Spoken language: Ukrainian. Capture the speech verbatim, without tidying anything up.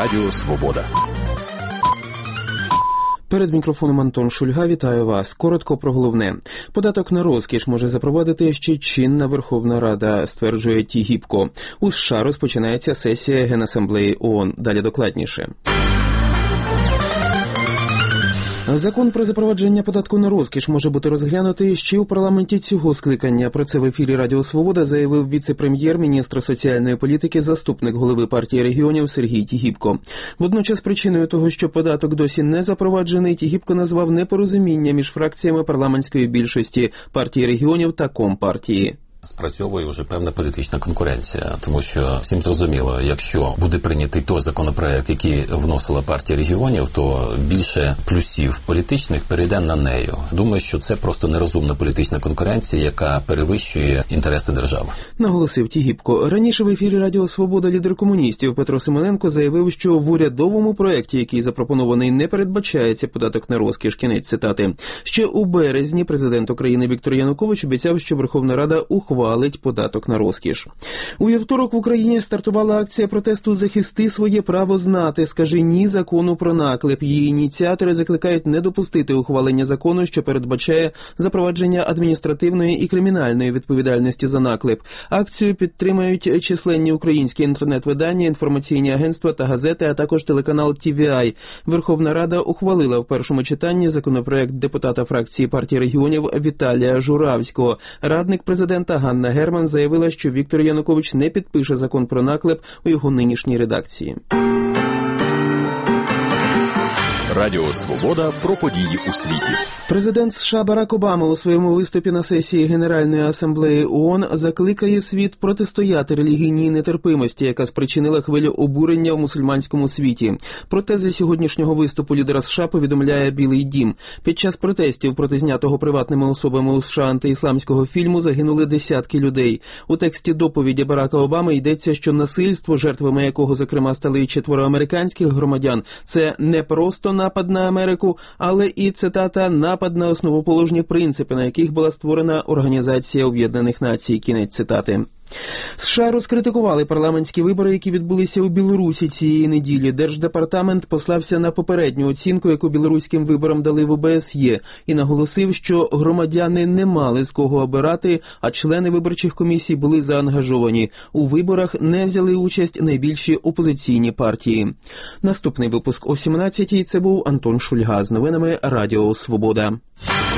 Радіо Свобода. Перед мікрофоном Антон Шульга, вітаю вас. Коротко про головне. Податок на розкіш може запровадити ще чинна Верховна Рада, стверджує Тігіпко. У США розпочинається сесія Генасамблеї ООН. Далі докладніше. Закон про запровадження податку на розкіш може бути розглянутий ще у парламенті цього скликання. Про це в ефірі Радіо Свобода заявив віце-прем'єр-міністр соціальної політики, заступник голови партії регіонів Сергій Тігіпко. Водночас причиною того, що податок досі не запроваджений, Тігіпко назвав непорозуміння між фракціями парламентської більшості партії регіонів та Компартії. Спрацьовує вже певна політична конкуренція, тому що всім зрозуміло, якщо буде прийнятий той законопроект, який вносила партія регіонів, то більше плюсів політичних перейде на нею. Думаю, що це просто нерозумна політична конкуренція, яка перевищує інтереси держави. Наголосив Тігіпко. Раніше в ефірі Радіо Свобода лідер комуністів Петро Симоненко заявив, що в урядовому проєкті, який запропонований, не передбачається податок на розкіш. Кінець цитати. Ще у березні президент України Віктор Янукович обіцяв, що Верховна Рада ухвалить Ухвалить податок на розкіш. У вівторок в Україні стартувала акція протесту «Захисти своє право знати. Скажи ні закону про наклеп». Її ініціатори закликають не допустити ухвалення закону, що передбачає запровадження адміністративної і кримінальної відповідальності за наклеп. Акцію підтримують численні українські інтернет-видання, інформаційні агентства та газети, а також телеканал Ті Ві Ай. Верховна Рада ухвалила в першому читанні законопроект депутата фракції партії регіонів Віталія Журавського. Радник президента Ганна Герман заявила, що Віктор Янукович не підпише закон про наклеп у його нинішній редакції. Радіо Свобода про події у світі. Президент США Барак Обама у своєму виступі на сесії Генеральної асамблеї ООН закликає світ протистояти релігійній нетерпимості, яка спричинила хвилю обурення в мусульманському світі. Про тези сьогоднішнього виступу лідера США повідомляє Білий дім. Під час протестів проти знятого приватними особами у США антиісламського фільму загинули десятки людей. У тексті доповіді Барака Обами йдеться, що насильство, жертвами якого, зокрема, стали і четверо американських громадян, це не просто напад на Америку, але і, цитата, напад на основоположні принципи, на яких була створена Організація Об'єднаних Націй. Кінець цитати. США розкритикували парламентські вибори, які відбулися у Білорусі цієї неділі. Держдепартамент послався на попередню оцінку, яку білоруським виборам дали в О Бе Ес Є, і наголосив, що громадяни не мали з кого обирати, а члени виборчих комісій були заангажовані. У виборах не взяли участь найбільші опозиційні партії. Наступний випуск о сімнадцятій. Це був Антон Шульга з новинами Радіо Свобода.